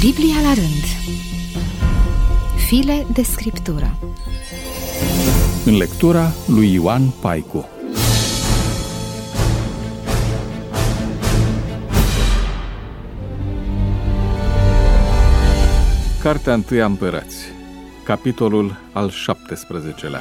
Biblia la rând. File de scriptură. În lectura lui Ioan Paicu. Cartea 1 a Împărați, capitolul al 17-lea.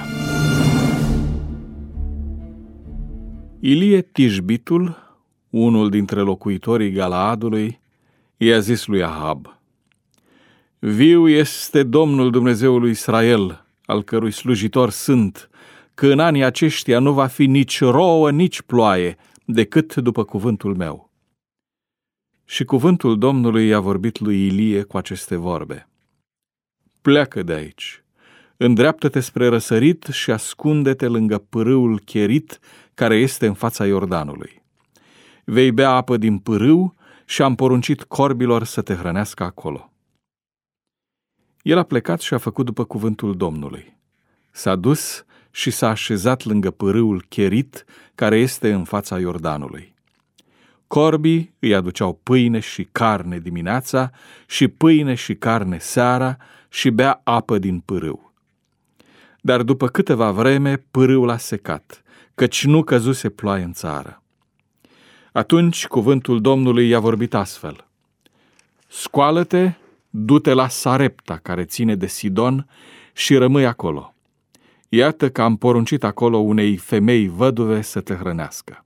Ilie Tishbitul, unul dintre locuitorii Galaadului, i-a zis lui Ahab: Viu este Domnul Dumnezeului Israel, al cărui slujitor sunt, că în anii aceștia nu va fi nici rouă, nici ploaie, decât după cuvântul meu. Și cuvântul Domnului i-a vorbit lui Ilie cu aceste vorbe: Pleacă de aici, îndreaptă-te spre răsărit și ascunde-te lângă pârâul Cherit, care este în fața Iordanului. Vei bea apă din pârâu și am poruncit corbilor să te hrănească acolo. El a plecat și a făcut după cuvântul Domnului. S-a dus și s-a așezat lângă pârâul Cherit, care este în fața Iordanului. Corbii îi aduceau pâine și carne dimineața și pâine și carne seara și bea apă din pârâu. Dar după câteva vreme pârâul a secat, căci nu căzuse ploaie în țară. Atunci cuvântul Domnului i-a vorbit astfel: Scoală-te, du-te la Sarepta, care ține de Sidon, și rămâi acolo. Iată că am poruncit acolo unei femei văduve să te hrănească.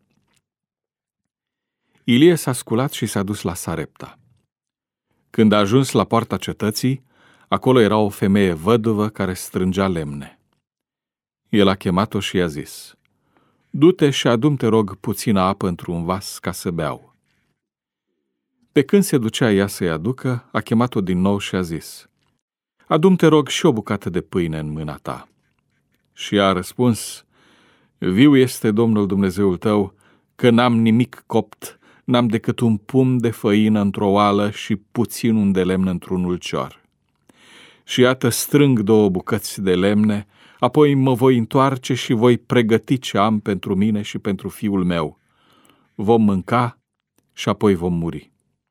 Ilie s-a sculat și s-a dus la Sarepta. Când a ajuns la poarta cetății, acolo era o femeie văduvă care strângea lemne. El a chemat-o și i-a zis: Du-te și adu-mi, te rog, puțină apă într-un vas ca să beau. Pe când se ducea ea să-i aducă, a chemat-o din nou și a zis: Adu-mi, te rog, și o bucată de pâine în mâna ta. Și ea a răspuns: Viu este Domnul Dumnezeul tău, că n-am nimic copt, n-am decât un pumn de făină într-o oală și puțin un de lemn într-un ulcior. Și iată, strâng 2 bucăți de lemne, apoi mă voi întoarce și voi pregăti ce am pentru mine și pentru fiul meu. Vom mânca și apoi vom muri.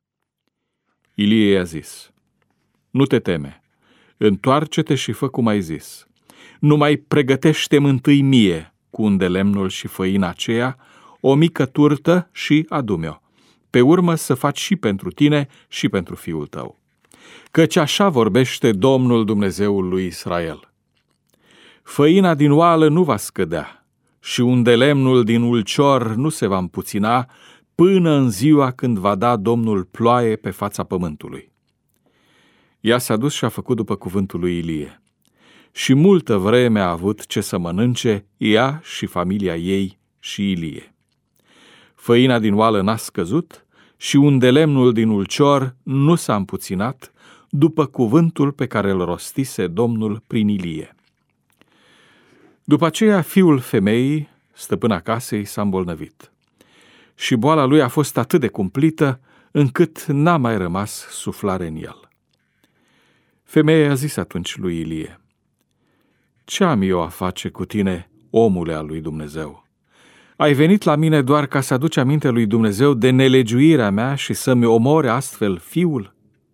Ilie i-a zis: Nu te teme, întoarce-te și fă cum ai zis. Numai pregătește-mi întâi mie, cu un de lemnul și făina aceea, o mică turtă și adu-mi-o. Pe urmă să faci și pentru tine și pentru fiul tău. Căci așa vorbește Domnul Dumnezeul lui Israel: Făina din oală nu va scădea și un de lemnul din ulcior nu se va împuțina până în ziua când va da Domnul ploaie pe fața pământului. Ea s-a dus și a făcut după cuvântul lui Ilie. Și multă vreme a avut ce să mănânce ea și familia ei și Ilie. Făina din oală n-a scăzut și un de lemnul din ulcior nu s-a împuținat, după cuvântul pe care îl rostise Domnul prin Ilie. După aceea, fiul femeii, stăpâna casei, s-a îmbolnăvit. Și boala lui a fost atât de cumplită, încât n-a mai rămas suflare în el. Femeia a zis atunci lui Ilie: Ce am eu a face cu tine, omule al lui Dumnezeu? Ai venit la mine doar ca să aduci aminte lui Dumnezeu de nelegiuirea mea și să-mi omori astfel fiul?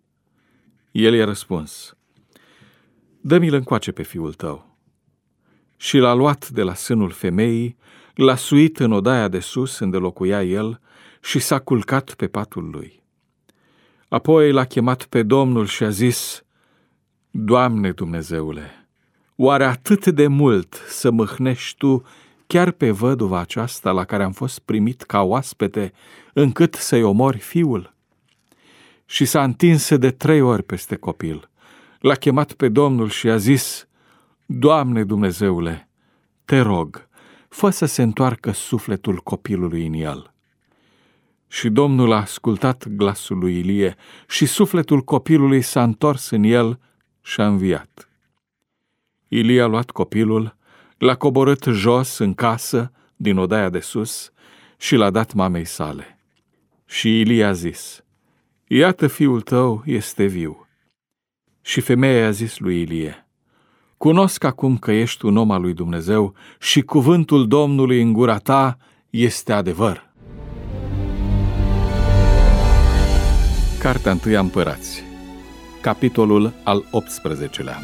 El i-a răspuns: Dă-mi-l încoace pe fiul tău. Și l-a luat de la sânul femeii, l-a suit în odaia de sus, unde locuia el, și s-a culcat pe patul lui. Apoi l-a chemat pe Domnul și a zis: Doamne Dumnezeule, oare atât de mult să mâhnești Tu chiar pe văduva aceasta la care am fost primit ca oaspete, încât să-i omori fiul? Și s-a întins de 3 ori peste copil. L-a chemat pe Domnul și a zis: Doamne Dumnezeule, te rog, fă să se întoarcă sufletul copilului în el. Și Domnul a ascultat glasul lui Ilie și sufletul copilului s-a întors în el și a înviat. Ilie a luat copilul, l-a coborât jos în casă, din odaia de sus, și l-a dat mamei sale. Și Ilie a zis: Iată, fiul tău este viu. Și femeia a zis lui Ilie: Cunosc acum că ești un om al lui Dumnezeu și cuvântul Domnului în gura ta este adevăr. Cartea 1 a Împărați, capitolul al 18-lea.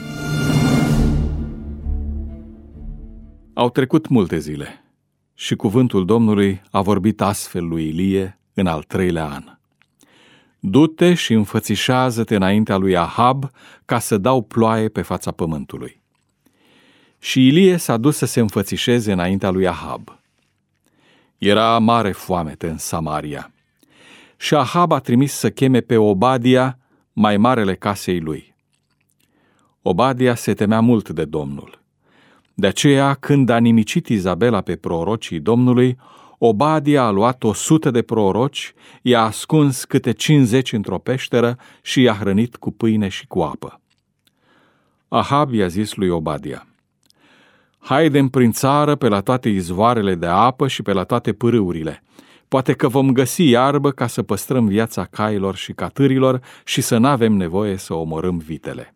Au trecut multe zile și cuvântul Domnului a vorbit astfel lui Ilie în al 3-lea an. Du-te și înfățișează-te înaintea lui Ahab ca să dau ploaie pe fața pământului. Și Ilie s-a dus să se înfățișeze înaintea lui Ahab. Era mare foamete în Samaria și Ahab a trimis să cheme pe Obadia, mai marele casei lui. Obadia se temea mult de Domnul. De aceea, când a nimicit Izabela pe prorocii Domnului, Obadia a luat 100 de proroci, i-a ascuns câte 50 într-o peșteră și i-a hrănit cu pâine și cu apă. Ahab i-a zis lui Obadia: haidem prin țară pe la toate izvoarele de apă și pe la toate pârâurile. Poate că vom găsi iarbă ca să păstrăm viața cailor și catârilor și să n-avem nevoie să omorâm vitele.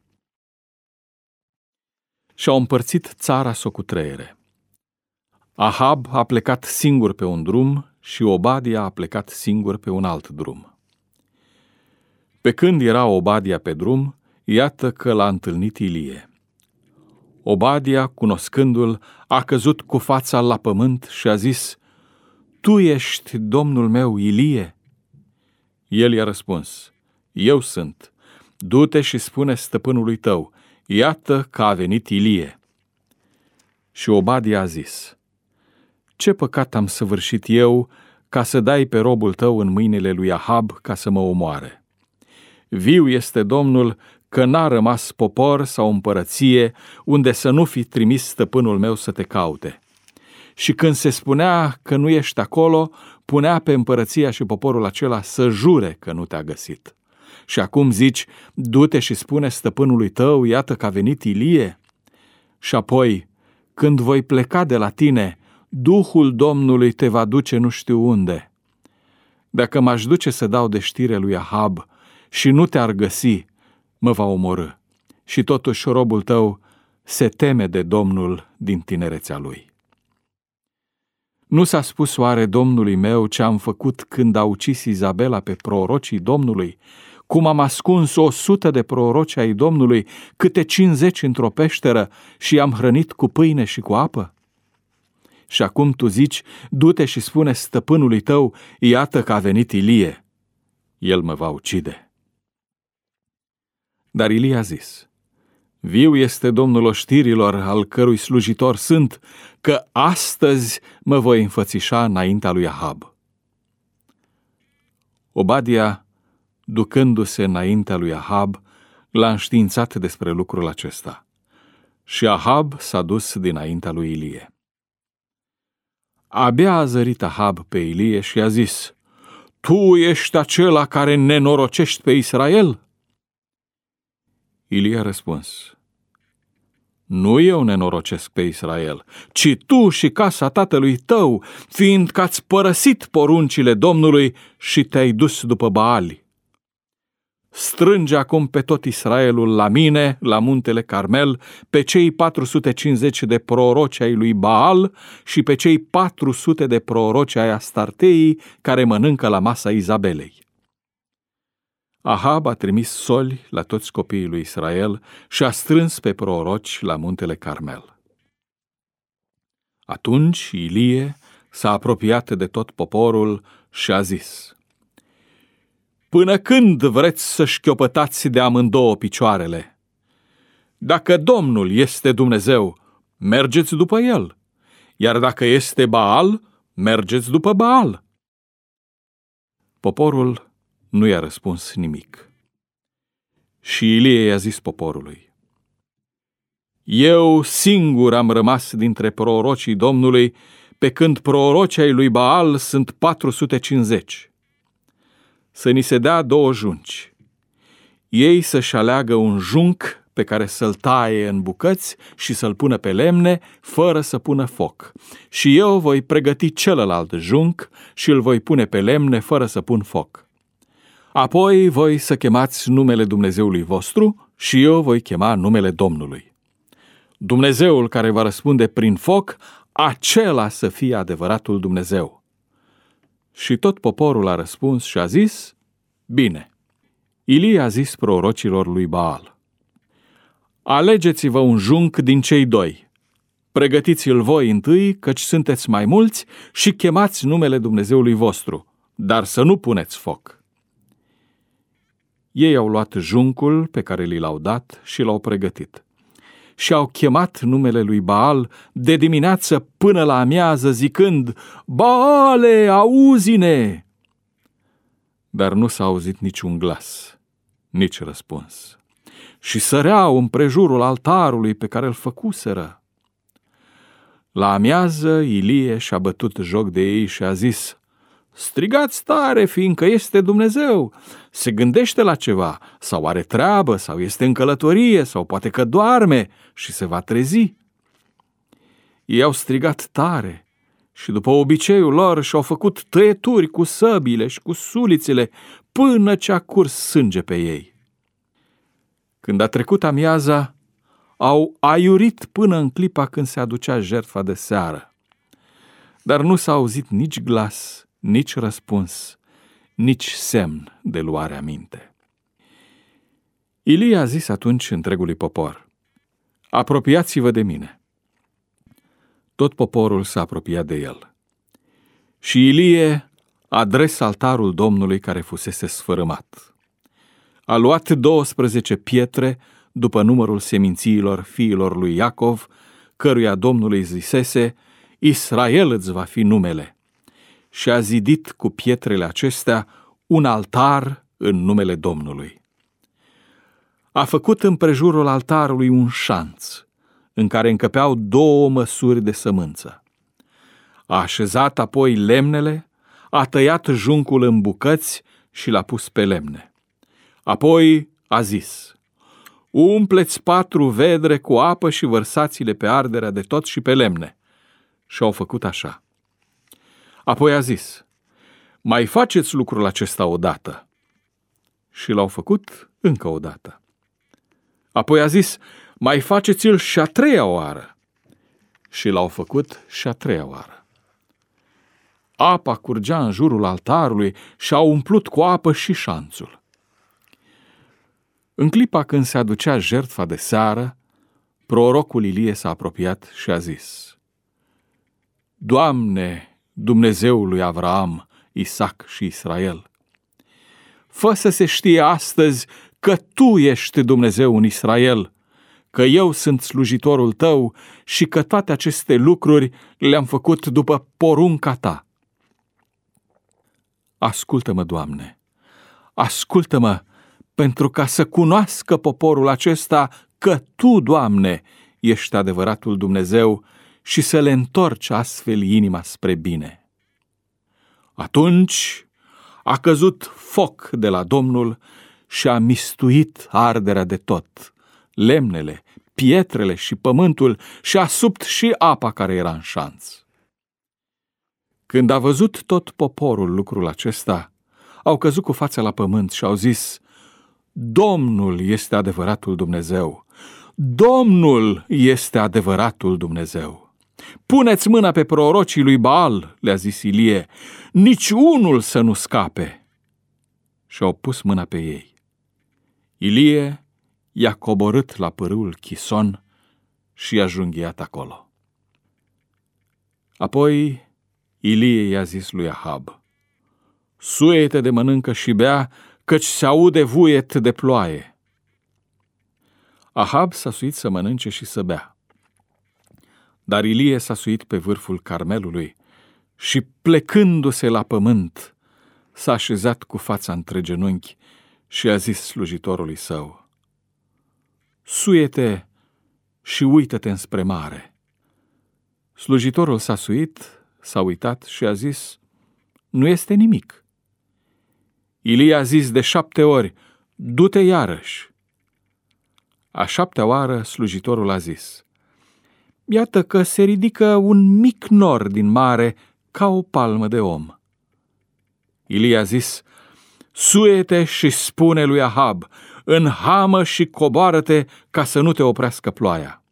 Și-au împărțit țara s-o cutreiere. Ahab a plecat singur pe un drum și Obadia a plecat singur pe un alt drum. Pe când era Obadia pe drum, iată că l-a întâlnit Ilie. Obadia, cunoscându-l, a căzut cu fața la pământ și a zis: tu ești domnul meu, Ilie? El i-a răspuns: eu sunt. Du-te și spune stăpânului tău: iată că a venit Ilie. Și Obadia a zis: ce păcat am săvârșit eu ca să dai pe robul tău în mâinile lui Ahab ca să mă omoare? Viu este Domnul că n-a rămas popor sau împărăție unde să nu fi trimis stăpânul meu să te caute. Și când se spunea că nu ești acolo, punea pe împărăția și poporul acela să jure că nu te-a găsit. Și acum zici: du-te și spune stăpânului tău, iată că a venit Ilie? Și apoi, când voi pleca de la tine, Duhul Domnului te va duce nu știu unde. Dacă m-aș duce să dau de știre lui Ahab și nu te-ar găsi, mă va omorâ. Și totuși robul tău se teme de Domnul din tinerețea lui. Nu s-a spus oare Domnului meu ce am făcut când a ucis Izabela pe prorocii Domnului, cum am ascuns 100 de proroci ai Domnului, câte 50 într-o peșteră și i-am hrănit cu pâine și cu apă? Și acum tu zici: du-te și spune stăpânului tău, iată că a venit Ilie. El mă va ucide. Dar Ilie a zis: viu este Domnul oștirilor, al cărui slujitor sunt, că astăzi mă voi înfățișa înaintea lui Ahab. Obadia, ducându-se înaintea lui Ahab, l-a înștiințat despre lucrul acesta. Și Ahab s-a dus dinaintea lui Ilie. Abia a zărit Ahab pe Ilie și a zis: tu ești acela care nenorocești pe Israel? Ilie a răspuns: nu eu nenorocesc pe Israel, ci tu și casa tatălui tău, fiindcă ați părăsit poruncile Domnului și te-ai dus după Baali. Strânge acum pe tot Israelul la mine, la muntele Carmel, pe cei 450 de proroci ai lui Baal și pe cei 400 de proroci ai Astarteii care mănâncă la masa Izabelei. Ahab a trimis soli la toți copiii lui Israel și a strâns pe proroci la muntele Carmel. Atunci Ilie s-a apropiat de tot poporul și a zis: până când vreți să șchiopătați de amândouă picioarele? Dacă Domnul este Dumnezeu, mergeți după El, iar dacă este Baal, mergeți după Baal. Poporul nu i-a răspuns nimic. Și Ilie i-a zis poporului: eu singur am rămas dintre prorocii Domnului, pe când prorocii ai lui Baal sunt 450. Să ni se dea 2 junci. Ei să-și aleagă un junc pe care să-l taie în bucăți și să-l pună pe lemne, fără să pună foc. Și eu voi pregăti celălalt junc și îl voi pune pe lemne, fără să pun foc. Apoi voi să chemați numele Dumnezeului vostru și eu voi chema numele Domnului. Dumnezeul care va răspunde prin foc, acela să fie adevăratul Dumnezeu. Și tot poporul a răspuns și a zis: bine. Ilie a zis prorocilor lui Baal: alegeți-vă un junc din cei doi, pregătiți-l voi întâi, căci sunteți mai mulți, și chemați numele Dumnezeului vostru, dar să nu puneți foc. Ei au luat juncul pe care li l-au dat și l-au pregătit. Și au chemat numele lui Baal de dimineață până la amiază, zicând: Baale, auzi-ne! Dar nu s-a auzit niciun glas, nici răspuns. Și săreau împrejurul altarului pe care îl făcuseră. La amiază, Ilie și-a bătut joc de ei și a zis: strigați tare, fiindcă este Dumnezeu, se gândește la ceva, sau are treabă, sau este în călătorie, sau poate că doarme și se va trezi. Ei au strigat tare și după obiceiul lor și-au făcut tăieturi cu săbile și cu sulițele până ce a curs sânge pe ei. Când a trecut amiaza, au aiurit până în clipa când se aducea jertfa de seară. Dar nu s-a auzit nici glas, nici răspuns, nici semn de luare aminte. Ilie a zis atunci întregului popor: apropiați-vă de mine. Tot poporul s-a apropiat de el. Și Ilie a dres altarul Domnului care fusese sfărâmat. A luat 12 pietre după numărul semințiilor fiilor lui Iacov, căruia Domnului zisese: Israel îți va fi numele. Și a zidit cu pietrele acestea un altar în numele Domnului. A făcut împrejurul altarului un șanț, în care încăpeau 2 măsuri de sămânță. A așezat apoi lemnele, a tăiat juncul în bucăți și l-a pus pe lemne. Apoi a zis: umpleți 4 vedre cu apă și vărsați-le pe arderea de tot și pe lemne. Și au făcut așa. Apoi a zis: mai faceți lucrul acesta odată. Și l-au făcut încă o dată. Apoi a zis: mai faceți-l și a 3-a oară. Și l-au făcut și a 3-a oară. Apa curgea în jurul altarului și a umplut cu apă și șanțul. În clipa când se aducea jertfa de seară, prorocul Ilie s-a apropiat și a zis: Doamne, Dumnezeul lui Avraam, Isaac și Israel, fă să se știe astăzi că Tu ești Dumnezeu în Israel, că eu sunt slujitorul Tău și că toate aceste lucruri le-am făcut după porunca Ta. Ascultă-mă, Doamne, ascultă-mă, pentru ca să cunoască poporul acesta că Tu, Doamne, ești adevăratul Dumnezeu și să le întorci astfel inima spre bine. Atunci a căzut foc de la Domnul și a mistuit arderea de tot, lemnele, pietrele și pământul, și a subt și apa care era în șanț. Când a văzut tot poporul lucrul acesta, au căzut cu fața la pământ și au zis: Domnul este adevăratul Dumnezeu! Domnul este adevăratul Dumnezeu! Puneți mâna pe prorocii lui Baal, le-a zis Ilie, nici unul să nu scape. Și au pus mâna pe ei. Ilie i-a coborât la pârâul Chison și i-a junghiat acolo. Apoi Ilie i-a zis lui Ahab: suie-te de mănâncă și bea, căci se aude vuiet de ploaie. Ahab s-a suit să mănânce și să bea. Dar Ilie s-a suit pe vârful Carmelului și, plecându-se la pământ, s-a așezat cu fața între genunchi și a zis slujitorului său: suie-te și uită-te înspre mare. Slujitorul s-a suit, s-a uitat și a zis: nu este nimic. Ilie a zis de 7 ori: du-te iarăși. A 7-a oară slujitorul a zis: iată că se ridică un mic nor din mare ca o palmă de om. Ilie a zis: suie-te și spune lui Ahab: înhamă și coboară-te ca să nu te oprească ploaia.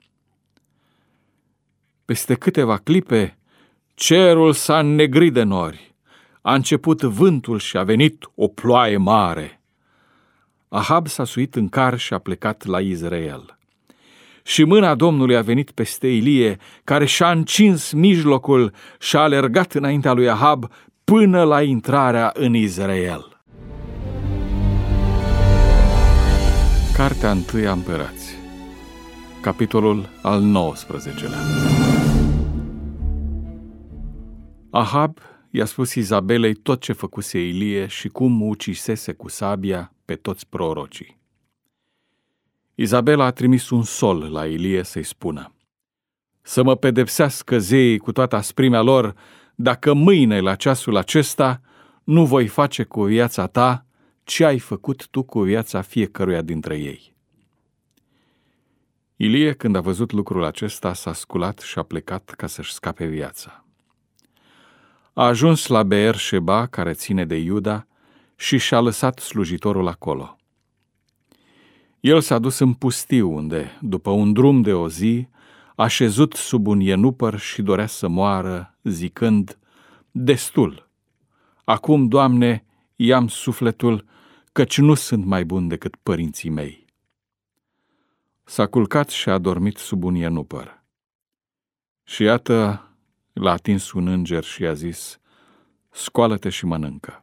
Peste câteva clipe, cerul s-a înnegrit de nori, a început vântul și a venit o ploaie mare. Ahab s-a suit în car și a plecat la Izrael. Și mâna Domnului a venit peste Ilie, care și-a încins mijlocul și a alergat înaintea lui Ahab până la intrarea în Izrael. Cartea 1 a Împărați, capitolul al 19-lea. Ahab i-a spus Izabelei tot ce făcuse Ilie și cum ucisese cu sabia pe toți prorocii. Izabela a trimis un sol la Ilie să-i spună: să mă pedepsească zeii cu toată asprimea lor, dacă mâine la ceasul acesta nu voi face cu viața ta ce ai făcut tu cu viața fiecăruia dintre ei. Ilie, când a văzut lucrul acesta, s-a sculat și a plecat ca să-și scape viața. A ajuns la Beer-Sheba, care ține de Iuda, și și-a lăsat slujitorul acolo. El s-a dus în pustiu, unde, după un drum de o zi, a șezut sub un ienupăr și dorea să moară, zicând: destul! Acum, Doamne, i-am sufletul, căci nu sunt mai bun decât părinții mei. S-a culcat și a dormit sub un ienupăr. Și iată, l-a atins un înger și i-a zis: scoală-te și mănâncă.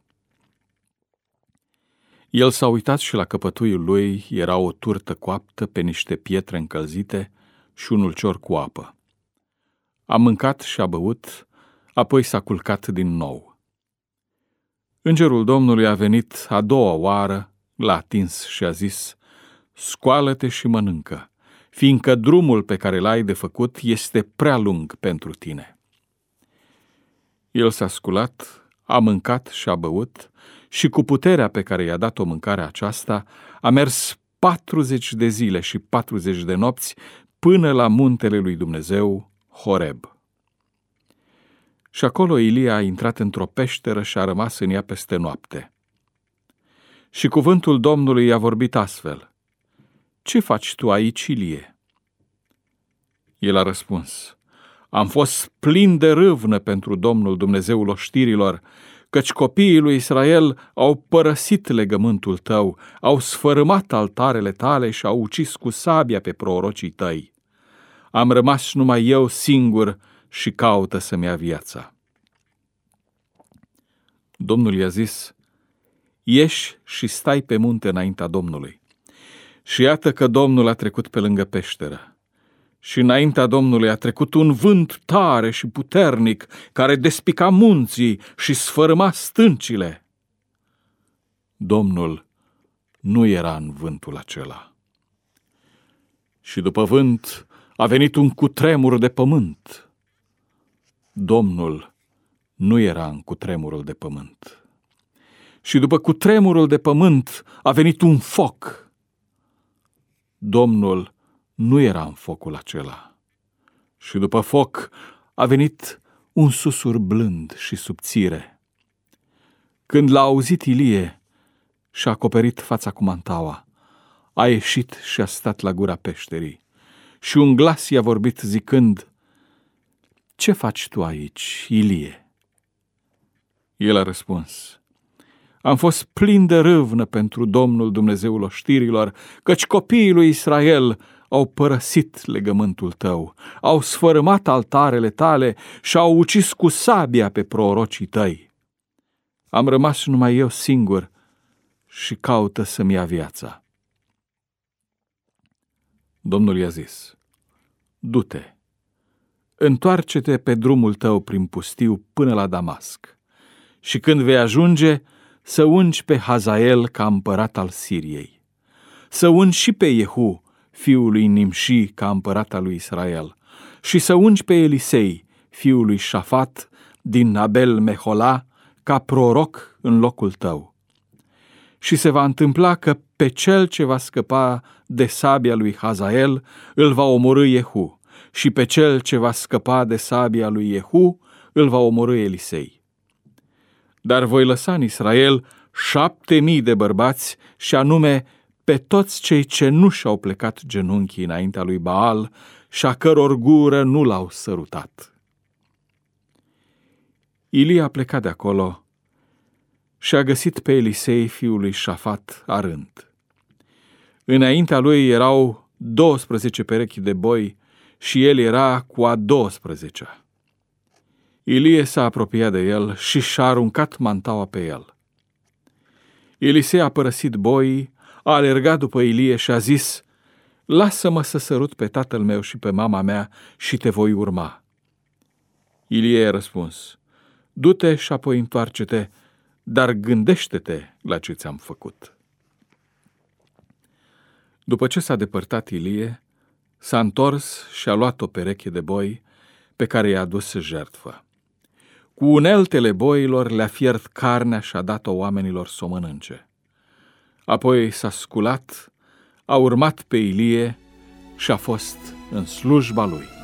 El s-a uitat și la căpătuiul lui era o turtă coaptă pe niște pietre încălzite și un ulcior cu apă. A mâncat și a băut, apoi s-a culcat din nou. Îngerul Domnului a venit a doua oară, l-a atins și a zis: scoală-te și mănâncă, fiindcă drumul pe care l-ai de făcut este prea lung pentru tine. El s-a sculat, a mâncat și a băut și cu puterea pe care i-a dat-o mâncarea aceasta a mers 40 de zile și 40 de nopți până la muntele lui Dumnezeu, Horeb. Și acolo Ilie a intrat într-o peșteră și a rămas în ea peste noapte. Și cuvântul Domnului i-a vorbit astfel: ce faci tu aici, Ilie? El a răspuns: am fost plin de râvnă pentru Domnul Dumnezeul oștirilor, căci copiii lui Israel au părăsit legământul tău, au sfărâmat altarele tale și au ucis cu sabia pe prorocii tăi. Am rămas numai eu singur și caută să-mi ia viața. Domnul i-a zis: ieși și stai pe munte înaintea Domnului. Și iată că Domnul a trecut pe lângă peșteră. Și înaintea Domnului a trecut un vânt tare și puternic, care despica munții și sfărâma stâncile. Domnul nu era în vântul acela. Și după vânt a venit un cutremur de pământ. Domnul nu era în cutremurul de pământ. Și după cutremurul de pământ a venit un foc. Domnul nu era în focul acela. Și după foc a venit un susur blând și subțire. Când l-a auzit Ilie, și-a acoperit fața cu mantaua, a ieșit și a stat la gura peșterii. Și un glas i-a vorbit zicând: ce faci tu aici, Ilie? El a răspuns: am fost plin de râvnă pentru Domnul Dumnezeul oștirilor, căci copiii lui Israel au părăsit legământul tău, au sfărâmat altarele tale și au ucis cu sabia pe prorocii tăi. Am rămas numai eu singur și caută să-mi ia viața. Domnul i-a zis: du-te, întoarce-te pe drumul tău prin pustiu până la Damasc și când vei ajunge, să ungi pe Hazael ca împărat al Siriei, să ungi și pe Jehu, fiul lui Nimși, ca împărat al lui Israel, și să ungi pe Elisei, fiul lui Șafat, din Abel Mehola, ca proroc în locul tău. Și se va întâmpla că pe cel ce va scăpa de sabia lui Hazael îl va omorî Jehu, și pe cel ce va scăpa de sabia lui Jehu îl va omorî Elisei. Dar voi lăsa în Israel 7.000 de bărbați, și anume pe toți cei ce nu și-au plecat genunchii înaintea lui Baal și a căror gură nu l-au sărutat. Ilie a plecat de acolo și a găsit pe Elisei, fiul lui Șafat, arând. Înaintea lui erau 12 perechi de boi și el era cu a 12-a. Ilie s-a apropiat de el și și-a aruncat mantaua pe el. Elisei a părăsit boii, a alergat după Ilie și a zis: lasă-mă să sărut pe tatăl meu și pe mama mea și te voi urma. Ilie a răspuns: du-te și apoi întoarce-te, dar gândește-te la ce ți-am făcut. După ce s-a depărtat Ilie, s-a întors și a luat o pereche de boi pe care i-a adus jertfă. Cu uneltele boilor le-a fiert carnea și a dat-o oamenilor să o mănânce. Apoi s-a sculat, a urmat pe Ilie și a fost în slujba lui.